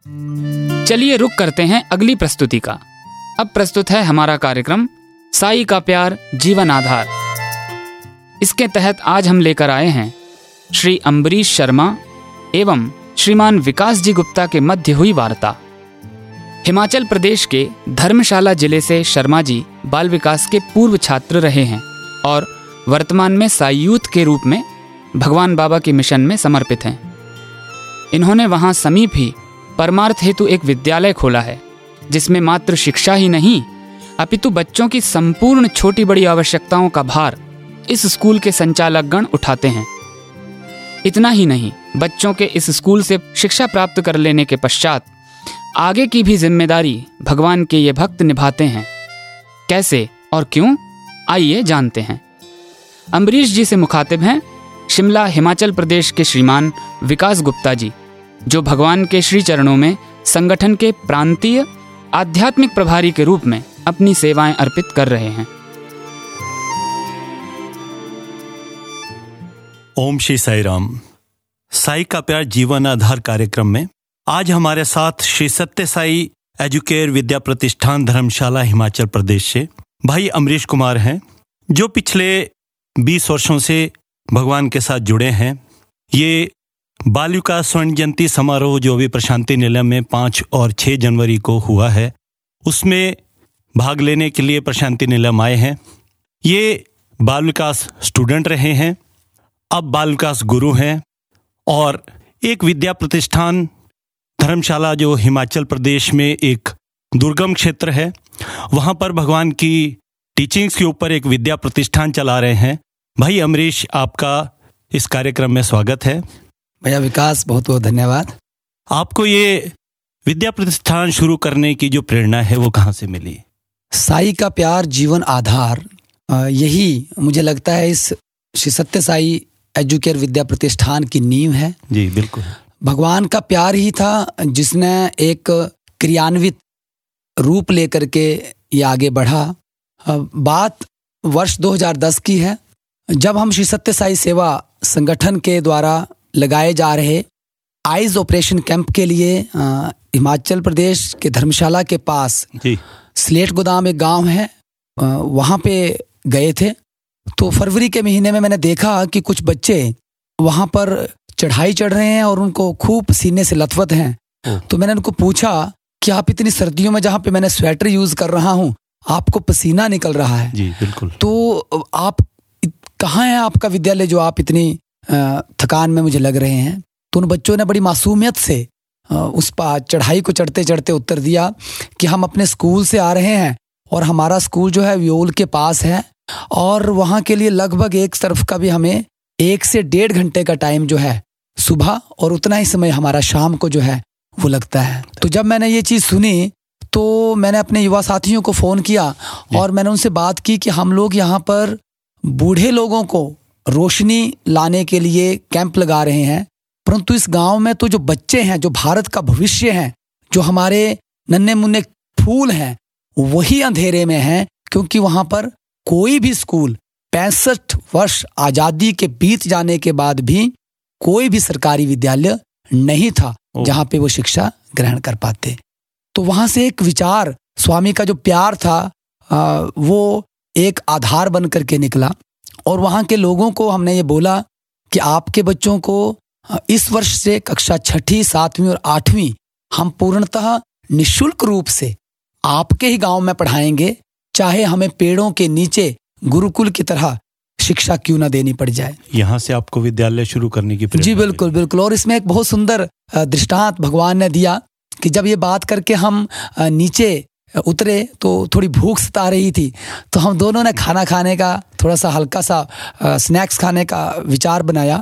चलिए रुक करते हैं अगली प्रस्तुति का। अब प्रस्तुत है हमारा कार्यक्रम साई का प्यार जीवन आधार। इसके तहत आज हम लेकर आए हैं श्री अम्बरीश शर्मा एवं श्रीमान विकास जी गुप्ता के मध्य हुई वार्ता। हिमाचल प्रदेश के धर्मशाला जिले से शर्मा जी बाल विकास के पूर्व छात्र रहे हैं और वर्तमान में साई यूथ के रूप में भगवान बाबा के मिशन में समर्पित हैं। इन्होंने वहां समीप ही परमार्थ हेतु एक विद्यालय खोला है, जिसमें मात्र शिक्षा ही नहीं अपितु बच्चों की संपूर्ण छोटी बड़ी आवश्यकताओं का भार इस स्कूल के संचालकगण उठाते हैं। इतना ही नहीं, बच्चों के इस स्कूल से शिक्षा प्राप्त कर लेने के पश्चात आगे की भी जिम्मेदारी भगवान के ये भक्त निभाते हैं। कैसे और क्यों, आइए जानते हैं। अम्बरीश जी से मुखातिब हैं शिमला हिमाचल प्रदेश के श्रीमान विकास गुप्ता जी, जो भगवान के श्री चरणों में संगठन के प्रांतीय आध्यात्मिक प्रभारी के रूप में अपनी सेवाएं अर्पित कर रहे हैं। ओम श्री साई राम। साई का प्यार जीवन आधार कार्यक्रम में आज हमारे साथ श्री सत्य साई एजुकेयर विद्या प्रतिष्ठान धर्मशाला हिमाचल प्रदेश से भाई अम्बरीश कुमार हैं, जो पिछले 20 वर्षों से भगवान के साथ जुड़े हैं। ये बाल विकास स्वर्ण जयंती समारोह जो अभी प्रशांति निलय में 5 और 6 जनवरी को हुआ है, उसमें भाग लेने के लिए प्रशांति निलय आए हैं। ये बाल विकास स्टूडेंट रहे हैं, अब बाल विकास गुरु हैं और एक विद्या प्रतिष्ठान धर्मशाला जो हिमाचल प्रदेश में एक दुर्गम क्षेत्र है, वहाँ पर भगवान की टीचिंग्स के ऊपर एक विद्या प्रतिष्ठान चला रहे हैं। भाई अम्बरीश, आपका इस कार्यक्रम में स्वागत है। भैया विकास, बहुत बहुत धन्यवाद। आपको ये विद्या प्रतिष्ठान शुरू करने की जो प्रेरणा है वो कहाँ से मिली? साई का प्यार जीवन आधार, यही मुझे लगता है इस श्री सत्य साई एजुकेयर विद्या प्रतिष्ठान की नींव है। जी बिल्कुल। भगवान का प्यार ही था जिसने एक क्रियान्वित रूप लेकर के ये आगे बढ़ा। बात वर्ष 2010 की है, जब हम श्री सत्य साई सेवा संगठन के द्वारा लगाए जा रहे आइज ऑपरेशन कैंप के लिए हिमाचल प्रदेश के धर्मशाला के पास स्लेट गोदाम एक गांव है, वहाँ पे गए थे। तो फरवरी के महीने में मैंने देखा कि कुछ बच्चे वहाँ पर चढ़ाई चढ़ रहे हैं और उनको खूब पसीने से लथपथ हैं। तो मैंने उनको पूछा कि आप इतनी सर्दियों में, जहाँ पे मैंने स्वेटर यूज कर रहा हूँ, आपको पसीना निकल रहा है। जी बिल्कुल। तो आप कहाँ है आपका विद्यालय जो आप इतनी थकान में मुझे लग रहे हैं? तो उन बच्चों ने बड़ी मासूमियत से उस पर चढ़ाई को चढ़ते चढ़ते उत्तर दिया कि हम अपने स्कूल से आ रहे हैं और हमारा स्कूल जो है व्योल के पास है और वहाँ के लिए लगभग एक तरफ का भी हमें 1 से 1.5 घंटे का टाइम जो है सुबह, और उतना ही समय हमारा शाम को जो है वो लगता है। तो जब मैंने ये चीज़ सुनी तो मैंने अपने युवा साथियों को फ़ोन किया और मैंने उनसे बात की कि हम लोग यहाँ पर बूढ़े लोगों को रोशनी लाने के लिए कैंप लगा रहे हैं, परंतु इस गांव में तो जो बच्चे हैं, जो भारत का भविष्य हैं, जो हमारे नन्हे मुन्ने फूल हैं, वही अंधेरे में हैं, क्योंकि वहाँ पर कोई भी स्कूल 65 वर्ष आज़ादी के बीत जाने के बाद भी कोई भी सरकारी विद्यालय नहीं था जहाँ पे वो शिक्षा ग्रहण कर पाते। तो वहाँ से एक विचार, स्वामी का जो प्यार था वो एक आधार बन करके निकला और वहाँ के लोगों को हमने ये बोला कि आपके बच्चों को इस वर्ष से कक्षा 6ठी, 7वीं और 8वीं हम पूर्णतः निःशुल्क रूप से आपके ही गांव में पढ़ाएंगे, चाहे हमें पेड़ों के नीचे गुरुकुल की तरह शिक्षा क्यों ना देनी पड़ जाए। यहाँ से आपको विद्यालय शुरू करने की? जी बिल्कुल बिल्कुल। और इसमें एक बहुत सुंदर दृष्टांत भगवान ने दिया कि जब ये बात करके हम नीचे उतरे तो थोड़ी भूख सता रही थी, तो हम दोनों ने खाना खाने का, थोड़ा सा हल्का सा स्नैक्स खाने का विचार बनाया।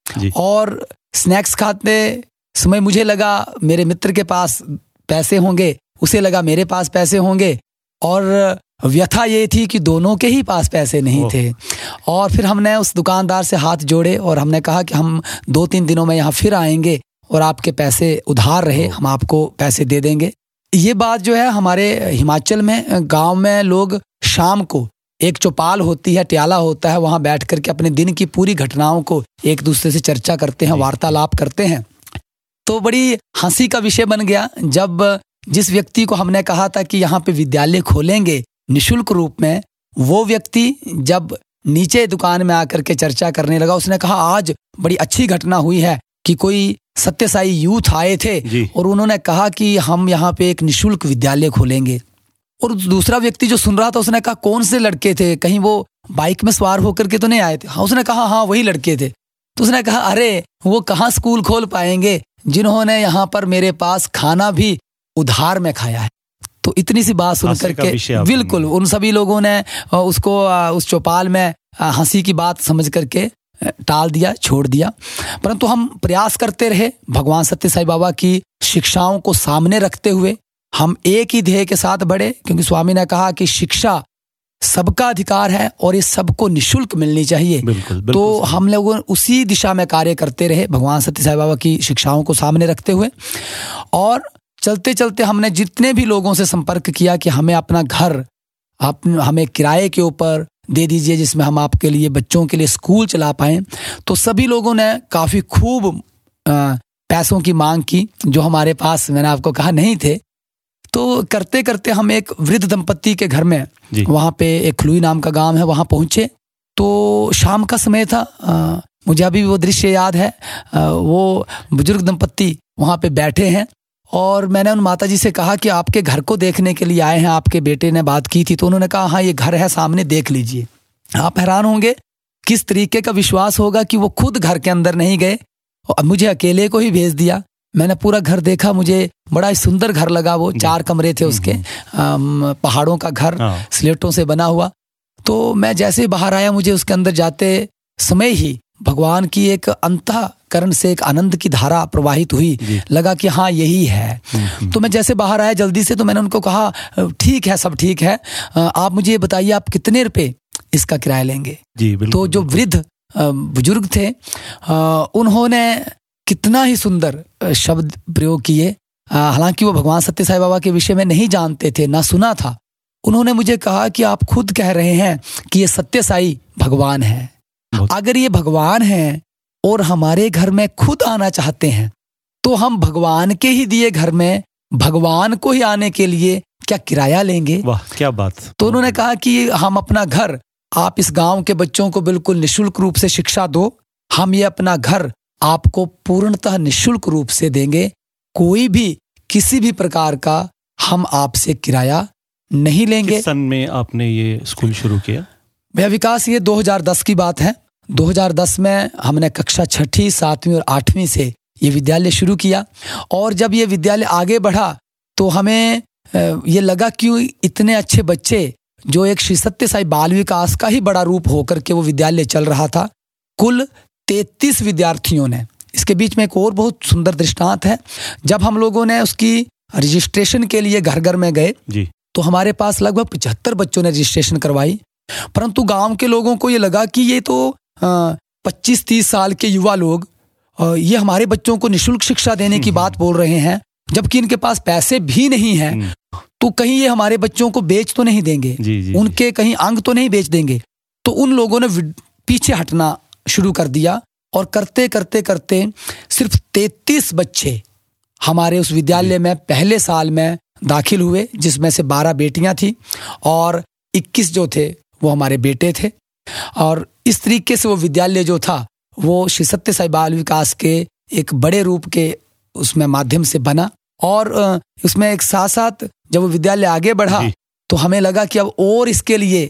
और स्नैक्स खाते समय मुझे लगा मेरे मित्र के पास पैसे होंगे, उसे लगा मेरे पास पैसे होंगे, और व्यथा ये थी कि दोनों के ही पास पैसे नहीं थे। और फिर हमने उस दुकानदार से हाथ जोड़े और हमने कहा कि हम 2-3 दिनों में यहाँ फिर आएंगे और आपके पैसे उधार रहे, हम आपको पैसे दे देंगे। ये बात जो है हमारे हिमाचल में गांव में लोग शाम को एक चौपाल होती है, ट्याला होता है, वहाँ बैठ करके अपने दिन की पूरी घटनाओं को एक दूसरे से चर्चा करते हैं, वार्तालाप करते हैं। तो बड़ी हंसी का विषय बन गया जब जिस व्यक्ति को हमने कहा था कि यहाँ पे विद्यालय खोलेंगे निशुल्क रूप में, वो व्यक्ति जब नीचे दुकान में आकर के चर्चा करने लगा, उसने कहा आज बड़ी अच्छी घटना हुई है कि कोई सत्य साई यूथ आए थे और उन्होंने कहा कि हम यहाँ पे एक निशुल्क विद्यालय खोलेंगे। और दूसरा व्यक्ति जो सुन रहा था उसने कहा कौन से लड़के थे, कहीं वो बाइक में सवार होकर के तो नहीं आए थे? हाँ, उसने कहा हाँ वही लड़के थे। तो उसने कहा अरे वो कहाँ स्कूल खोल पाएंगे जिन्होंने यहाँ पर मेरे पास खाना भी उधार में खाया है। तो इतनी सी बात सुन करके बिल्कुल उन सभी लोगों ने उसको उस चौपाल में हंसी की बात समझ करके टाल दिया, छोड़ दिया। परंतु हम प्रयास करते रहे भगवान सत्य साई बाबा की शिक्षाओं को सामने रखते हुए हम एक ही ध्येय के साथ बढ़े, क्योंकि स्वामी ने कहा कि शिक्षा सबका अधिकार है और ये सबको निशुल्क मिलनी चाहिए। बिल्कुल, बिल्कुल तो हम लोग उसी दिशा में कार्य करते रहे भगवान सत्य साई बाबा की शिक्षाओं को सामने रखते हुए। और चलते चलते हमने जितने भी लोगों से संपर्क किया कि हमें अपना घर हमें किराए के ऊपर दे दीजिए जिसमें हम आपके लिए बच्चों के लिए स्कूल चला पाएं, तो सभी लोगों ने काफ़ी खूब पैसों की मांग की जो हमारे पास, मैंने आपको कहा, नहीं थे। तो करते करते हम एक वृद्ध दंपत्ति के घर में, वहाँ पे एक खलुई नाम का गांव है, वहाँ पहुँचे। तो शाम का समय था, मुझे अभी वो दृश्य याद है। वो बुजुर्ग दंपत्ति वहाँ पे बैठे हैं और मैंने उन माता जी से कहा कि आपके घर को देखने के लिए आए हैं, आपके बेटे ने बात की थी। तो उन्होंने कहा हाँ ये घर है सामने, देख लीजिए। आप हैरान होंगे किस तरीके का विश्वास होगा कि वो खुद घर के अंदर नहीं गए और मुझे अकेले को ही भेज दिया। मैंने पूरा घर देखा, मुझे बड़ा ही सुंदर घर लगा। वो 4 कमरे थे उसके, पहाड़ों का घर, स्लेटों से बना हुआ। तो मैं जैसे बाहर आया, मुझे उसके अंदर जाते समय ही भगवान की एक अंतःकरण से एक आनंद की धारा प्रवाहित हुई। लगा कि हाँ यही है। तो मैं जैसे बाहर आया जल्दी से, तो मैंने उनको कहा ठीक है, सब ठीक है, आप मुझे ये बताइए आप कितने रुपए इसका किराया लेंगे? तो जो वृद्ध बुजुर्ग थे उन्होंने कितना ही सुंदर शब्द प्रयोग किए। हालांकि वो भगवान सत्य साई बाबा के विषय में नहीं जानते थे, ना सुना था। उन्होंने मुझे कहा कि आप खुद कह रहे हैं कि ये सत्य साई भगवान है। अगर ये भगवान है और हमारे घर में खुद आना चाहते हैं, तो हम भगवान के ही दिए घर में भगवान को ही आने के लिए क्या किराया लेंगे? वाह क्या बात। तो उन्होंने कहा कि हम अपना घर, आप इस गांव के बच्चों को बिल्कुल निशुल्क रूप से शिक्षा दो, हम ये अपना घर आपको पूर्णतः निशुल्क रूप से देंगे। कोई भी किसी भी प्रकार का हम आपसे किराया नहीं लेंगे। किस सन में आपने ये स्कूल शुरू किया? भैया विकास, ये 2010 की बात है। 2010 में हमने कक्षा 6ठी, 7वीं और 8वीं से ये विद्यालय शुरू किया। और जब ये विद्यालय आगे बढ़ा तो हमें ये लगा कि इतने अच्छे बच्चे, जो एक श्री सत्य साई बाल विकास का ही बड़ा रूप होकर के वो विद्यालय चल रहा था, कुल 33 विद्यार्थियों ने। इसके बीच में एक और बहुत सुंदर दृष्टांत है। जब हम लोगों ने उसकी रजिस्ट्रेशन के लिए घर घर में गए तो हमारे पास लगभग 75 बच्चों ने रजिस्ट्रेशन करवाई। परंतु गांव के लोगों को ये लगा कि ये तो 25-30 साल के युवा लोग ये हमारे बच्चों को निशुल्क शिक्षा देने की बात बोल रहे हैं, जबकि इनके पास पैसे भी नहीं हैं। तो कहीं ये हमारे बच्चों को बेच तो नहीं देंगे, उनके कहीं अंग तो नहीं बेच देंगे। तो उन लोगों ने पीछे हटना शुरू कर दिया और करते करते करते सिर्फ 33 बच्चे हमारे उस विद्यालय में पहले साल में दाखिल हुए, जिसमें से 12 बेटियां थी और 21 जो थे वो हमारे बेटे थे। और इस तरीके से वो विद्यालय जो था वो श्री सत्य साई बाल विकास के एक बड़े रूप के उसमें माध्यम से बना। और उसमें एक साथ साथ जब वो विद्यालय आगे बढ़ा तो हमें लगा कि अब और इसके लिए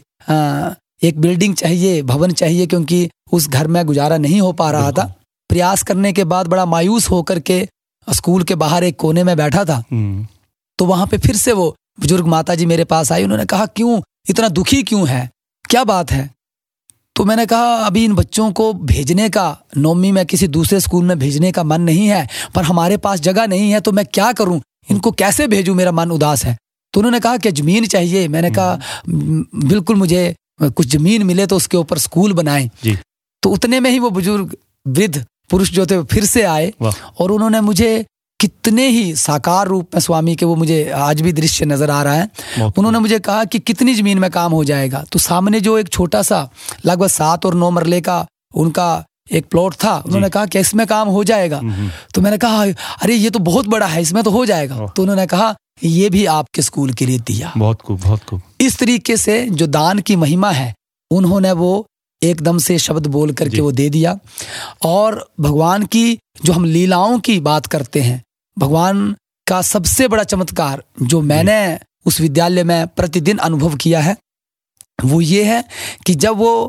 एक बिल्डिंग चाहिए, भवन चाहिए, क्योंकि उस घर में गुजारा नहीं हो पा रहा था। प्रयास करने के बाद बड़ा मायूस होकर के स्कूल के बाहर एक कोने में बैठा था। तो वहां पे फिर से वो बुजुर्ग माता जी मेरे पास आई। उन्होंने कहा क्यों इतना दुखी क्यों है, क्या बात है? तो मैंने कहा अभी इन बच्चों को भेजने का, नौवीं में किसी दूसरे स्कूल में भेजने का मन नहीं है, पर हमारे पास जगह नहीं है, तो मैं क्या करूं, इनको कैसे भेजूं, मेरा मन उदास है। तो उन्होंने कहा कि जमीन चाहिए। मैंने कहा बिल्कुल, मुझे कुछ जमीन मिले तो उसके ऊपर स्कूल बनाएं। तो उतने में ही वो बुजुर्ग वृद्ध पुरुष जो थे फिर से आए और उन्होंने मुझे कितने ही साकार रूप में स्वामी के, वो मुझे आज भी दृश्य नजर आ रहा है। उन्होंने मुझे कहा कि कितनी जमीन में काम हो जाएगा। तो सामने जो एक छोटा सा लगभग 7 और 9 मरले का उनका एक प्लॉट था, उन्होंने कहा कि इसमें काम हो जाएगा। तो मैंने कहा अरे ये तो बहुत बड़ा है, इसमें तो हो जाएगा। तो उन्होंने कहा ये भी आपके स्कूल के लिए दिया। बहुत खूब, बहुत खूब। इस तरीके से जो दान की महिमा है, उन्होंने वो एकदम से शब्द बोल करके वो दे दिया। और भगवान की जो हम लीलाओं की बात करते हैं, भगवान का सबसे बड़ा चमत्कार जो मैंने उस विद्यालय में प्रतिदिन अनुभव किया है, वो ये है कि जब वो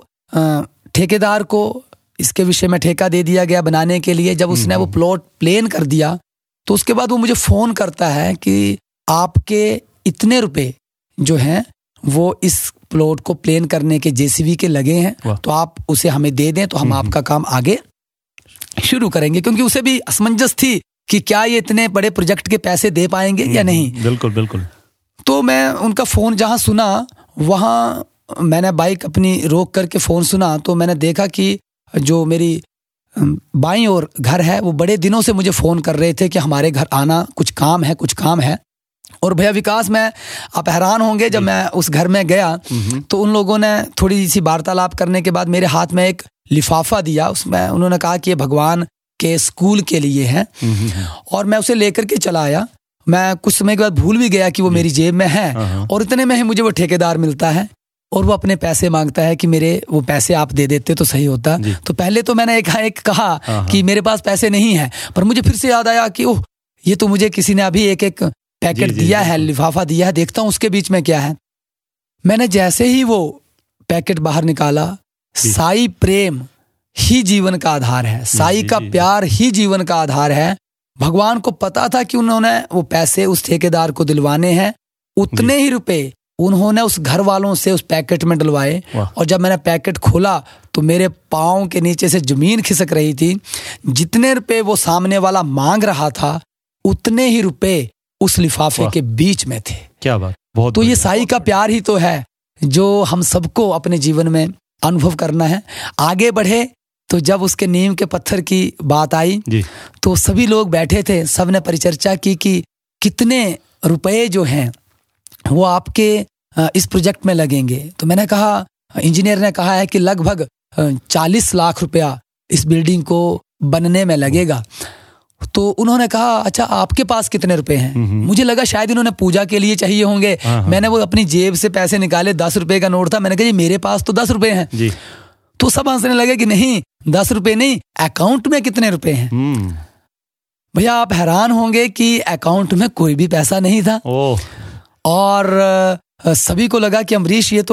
ठेकेदार को इसके विषय में ठेका दे दिया गया बनाने के लिए, जब उसने वो प्लॉट प्लेन कर दिया, तो उसके बाद वो मुझे फ़ोन करता है कि आपके इतने रुपए जो हैं वो इस प्लॉट को प्लेन करने के जेसीबी के लगे हैं, तो आप उसे हमें दे दें तो हम आपका काम आगे शुरू करेंगे। क्योंकि उसे भी असमंजस थी कि क्या ये इतने बड़े प्रोजेक्ट के पैसे दे पाएंगे या नहीं। बिल्कुल बिल्कुल। तो मैं उनका फ़ोन जहाँ सुना, वहाँ मैंने बाइक अपनी रोक करके फ़ोन सुना, तो मैंने देखा कि जो मेरी बाईं ओर घर है, वो बड़े दिनों से मुझे फ़ोन कर रहे थे कि हमारे घर आना, कुछ काम है, कुछ काम है। और भैया विकास, मैं आप हैरान होंगे, जब मैं उस घर में गया तो उन लोगों ने थोड़ी सी वार्तालाप करने के बाद मेरे हाथ में एक लिफाफा दिया। उसमें उन्होंने कहा कि ये भगवान के स्कूल के लिए है। और मैं उसे लेकर के चला आया। मैं कुछ समय के बाद भूल भी गया कि वो मेरी जेब में है, और इतने में ही मुझे वो ठेकेदार मिलता है और वो अपने पैसे मांगता है कि मेरे वो पैसे आप दे देते तो सही होता। तो पहले तो मैंने एक कहा कि मेरे पास पैसे नहीं है, पर मुझे फिर से याद आया कि ओह, ये तो मुझे किसी ने अभी एक पैकेट दिया है, लिफाफा दिया है, देखता हूँ उसके बीच में क्या है। मैंने जैसे ही वो पैकेट बाहर निकाला, साई प्रेम ही जीवन का आधार है, साई का प्यार ही जीवन का आधार है। भगवान को पता था कि उन्होंने वो पैसे उस ठेकेदार को दिलवाने हैं, उतने ही रुपए उन्होंने उस घर वालों से उस पैकेट में डलवाए। और जब मैंने पैकेट खोला तो मेरे पाँव के नीचे से जमीन खिसक रही थी। जितने रुपए वो सामने वाला मांग रहा था, उतने ही रुपए उस लिफाफे के बीच में थे। क्या बात, बहुत। तो ये साई का प्यार ही तो है जो हम सबको अपने जीवन में अनुभव करना है। आगे बढ़े तो जब उसके नीम के पत्थर की बात आई तो सभी लोग बैठे थे, सबने परिचर्चा की कि कितने रुपए जो हैं वो आपके इस प्रोजेक्ट में लगेंगे। तो मैंने कहा, इंजीनियर ने कहा है कि लगभग 40 लाख रुपया इस बिल्डिंग को बनने में लगेगा। तो उन्होंने कहा अच्छा आपके पास कितने रुपए हैं? मुझे लगा शायद इन्होंने पूजा के लिए चाहिए होंगे। मैंने वो अपनी जेब से पैसे निकाले, 10 रुपए का नोट था। मैंने कहा जी मेरे पास तो 10 रुपए हैं जी। तो सब हंसने लगे कि नहीं 10 रुपए नहीं, अकाउंट में कितने रुपए हैं। भैया आप हैरान होंगे कि अकाउंट में कोई भी पैसा नहीं था। और सभी को लगा कि अमरीश ये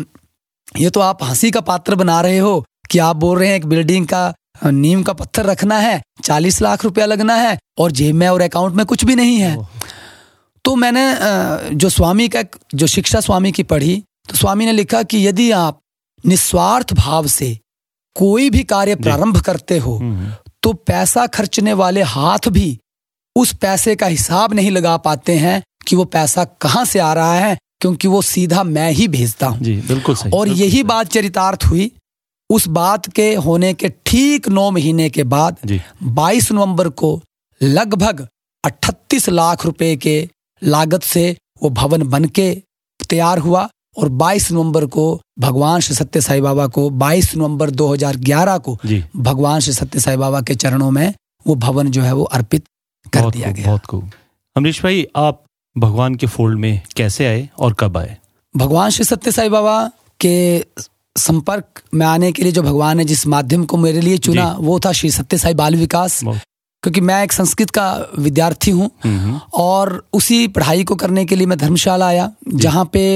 तो आप हंसी का पात्र बना रहे हो कि आप बोल रहे हैं एक बिल्डिंग का नीम का पत्थर रखना है, 40 लाख रुपया लगना है और जेब में और अकाउंट में कुछ भी नहीं है। तो मैंने जो स्वामी का जो शिक्षा स्वामी की पढ़ी, तो स्वामी ने लिखा कि यदि आप निस्वार्थ भाव से कोई भी कार्य प्रारंभ करते हो तो पैसा खर्चने वाले हाथ भी उस पैसे का हिसाब नहीं लगा पाते हैं कि वो पैसा कहाँ से आ रहा है, क्योंकि वो सीधा मैं ही भेजता हूँ। बिल्कुल सही। और यही बात चरितार्थ हुई। उस बात के होने के ठीक 9 महीने के बाद 22 नवंबर को लगभग 38 लाख रुपए के लागत से वो भवन बनके तैयार हुआ। और 22 नवंबर को भगवान श्री सत्य साई बाबा को 22 नवंबर 2011 को भगवान श्री सत्य साई बाबा के चरणों में वो भवन जो है वो अर्पित कर दिया गया। बहुत खूब। अमरीश भाई, आप भगवान के फोल्ड में कैसे आए और कब आए? भगवान श्री सत्य साई बाबा के संपर्क में आने के लिए जो भगवान ने जिस माध्यम को मेरे लिए चुना वो था श्री सत्य साई बाल विकास। क्योंकि मैं एक संस्कृत का विद्यार्थी हूँ और उसी पढ़ाई को करने के लिए मैं धर्मशाला आया, जहाँ पे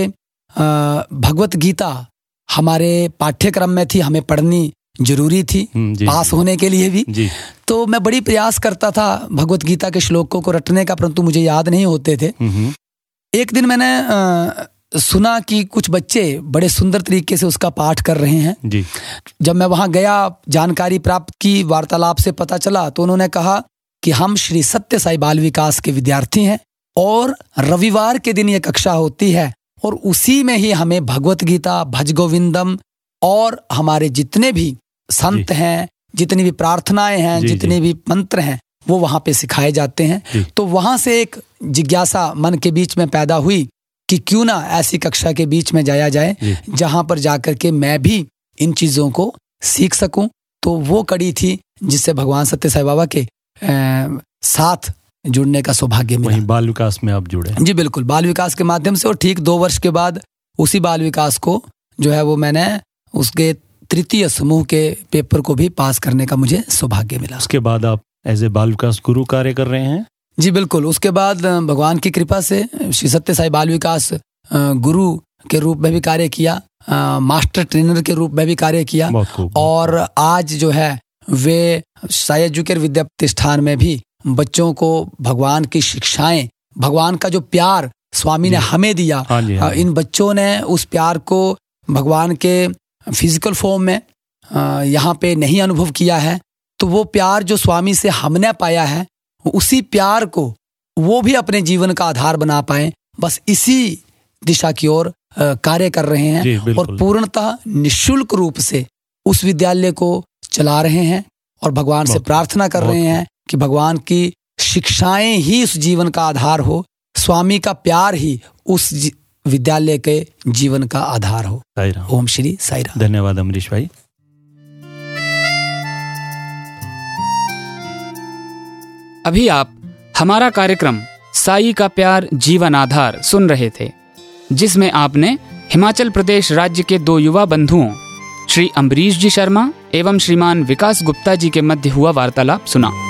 भगवत गीता हमारे पाठ्यक्रम में थी, हमें पढ़नी जरूरी थी पास होने के लिए भी। तो मैं बड़ी प्रयास करता था भगवत गीता के श्लोकों को रटने का, परंतु मुझे याद नहीं होते थे। एक दिन मैंने सुना कि कुछ बच्चे बड़े सुंदर तरीके से उसका पाठ कर रहे हैं जी। जब मैं वहां गया, जानकारी प्राप्त की, वार्तालाप से पता चला, तो उन्होंने कहा कि हम श्री सत्य साई बाल विकास के विद्यार्थी हैं और रविवार के दिन ये कक्षा होती है और उसी में ही हमें भगवत गीता, भज गोविंदम और हमारे जितने भी संत हैं, जितनी भी प्रार्थनाएं हैं, जितने भी मंत्र हैं, वो वहां पे सिखाए जाते हैं। तो वहां से एक जिज्ञासा मन के बीच में पैदा हुई कि क्यों ना ऐसी कक्षा के बीच में जाया जाए जहां पर जाकर के मैं भी इन चीजों को सीख सकूं तो वो कड़ी थी जिससे भगवान सत्य साईं बाबा के साथ जुड़ने का सौभाग्य मिला। वहीं बाल विकास में आप जुड़े? जी बिल्कुल, बाल विकास के माध्यम से। और ठीक 2 वर्ष के बाद उसी बाल विकास को जो है वो मैंने उसके तृतीय समूह के पेपर को भी पास करने का मुझे सौभाग्य मिला। उसके बाद आप एज ए बाल विकास गुरु कार्य कर रहे हैं? जी बिल्कुल, उसके बाद भगवान की कृपा से श्री सत्य साईं बाल विकास गुरु के रूप में भी कार्य किया, मास्टर ट्रेनर के रूप में भी कार्य किया। और आज जो है वे साई एजुकेयर विद्या प्रतिष्ठान में भी बच्चों को भगवान की शिक्षाएं, भगवान का जो प्यार स्वामी ने हमें दिया, इन बच्चों ने उस प्यार को भगवान के फिजिकल फॉर्म में यहाँ पे नहीं अनुभव किया है। तो वो प्यार जो स्वामी से हमने पाया है, उसी प्यार को वो भी अपने जीवन का आधार बना पाए, बस इसी दिशा की ओर कार्य कर रहे हैं। और पूर्णतः निःशुल्क रूप से उस विद्यालय को चला रहे हैं और भगवान से प्रार्थना कर रहे हैं कि भगवान की शिक्षाएं ही उस जीवन का आधार हो, स्वामी का प्यार ही उस विद्यालय के जीवन का आधार हो। ओम श्री साई राम। धन्यवाद अमरीश भाई। अभी आप हमारा कार्यक्रम साई का प्यार जीवन आधार सुन रहे थे, जिसमें आपने हिमाचल प्रदेश राज्य के 2 युवा बंधुओं श्री अम्बरीश जी शर्मा एवं श्रीमान विकास गुप्ता जी के मध्य हुआ वार्तालाप सुना।